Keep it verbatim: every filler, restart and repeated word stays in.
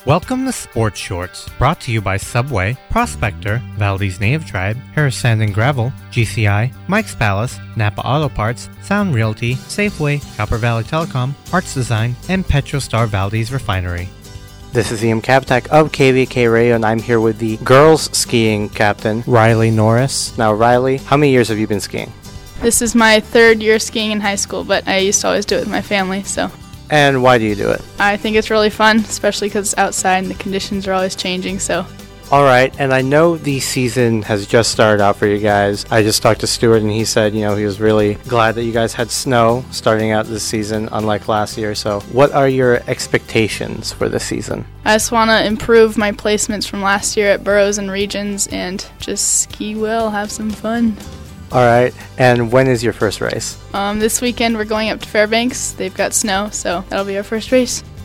Welcome to Sports Shorts, brought to you by Subway, Prospector, Valdez Native Tribe, Harris Sand and Gravel, G C I, Mike's Palace, Napa Auto Parts, Sound Realty, Safeway, Copper Valley Telecom, Arts Design, and Petrostar Valdez Refinery. This is Ian Kaptak of K V K Radio, and I'm here with the girls skiing captain, Riley Norris. Now, Riley, how many years have you been skiing? This is my third year skiing in high school, but I used to always do it with my family, so. And why do you do it? I think it's really fun, especially because it's outside and the conditions are always changing, so. All right, and I know the season has just started out for you guys. I just talked to Stuart, and he said, you know, he was really glad that you guys had snow starting out this season, unlike last year. So what are your expectations for this season? I just want to improve my placements from last year at Burroughs and Regions and just ski well, have some fun. All right, and when is your first race? Um, this weekend we're going up to Fairbanks. They've got snow, so that'll be our first race.